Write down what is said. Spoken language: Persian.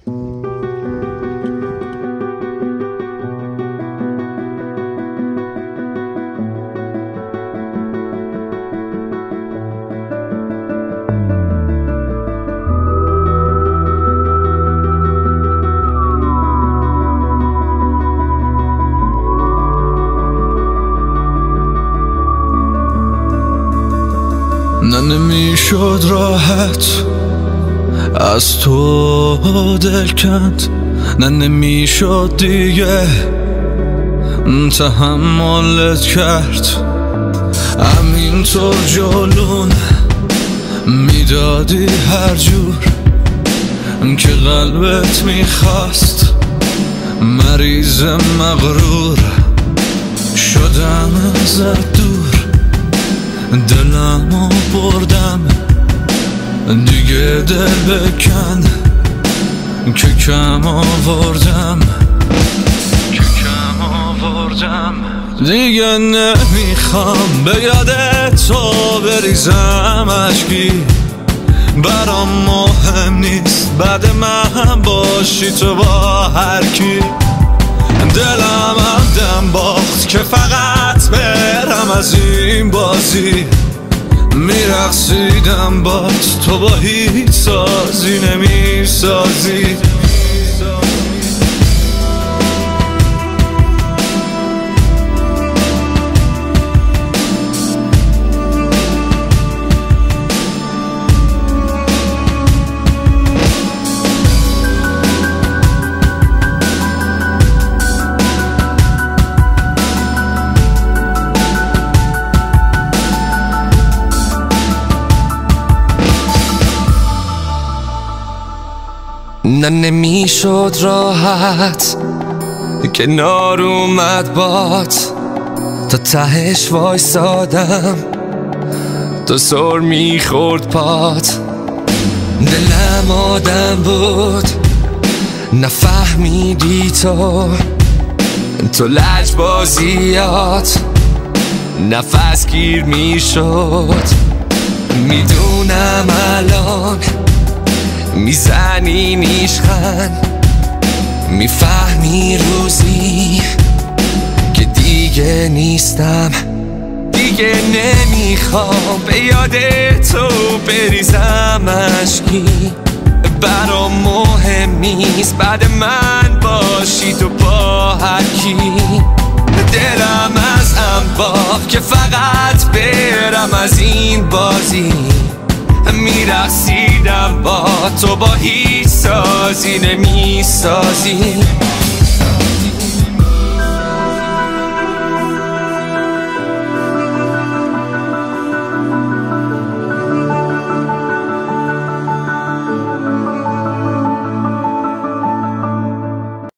نه نمیشد راحت از تو دل کند، نه نمیشد دیگه تحملت کرد. همینطور جلون میدادی هر جور که قلبت میخواست. مریض مغرور شدم ازت دور، دلمو بردم دیگه دل بکن که کم آوردم دیگه نمیخوام به یاد تو بریزم اشکی. برام مهم نیست بعد من باشی تو با هر کی. دلم هم دم باخت که فقط برم از این بازی. میرقصیدم بات تو با هیچ سازی نمیسازی. نه نمیشد راحت کنار اومد بات، تا تهش وایسادم تا سر میخورد پات. دلم آدم بود نفهمیدی تو لجبازیات نفس گیر میشد. میدونم الان میزنی نیشخن، میفهمی روزی که دیگه نیستم. دیگه نمیخوام به یاد تو بریزم اشکی. برام مهم نیست بعد من باشی تو با هر کی. دلم از هم باخت که فقط برم از این بازی. میرقصیدم با تو با هیچ سازی نمیسازی.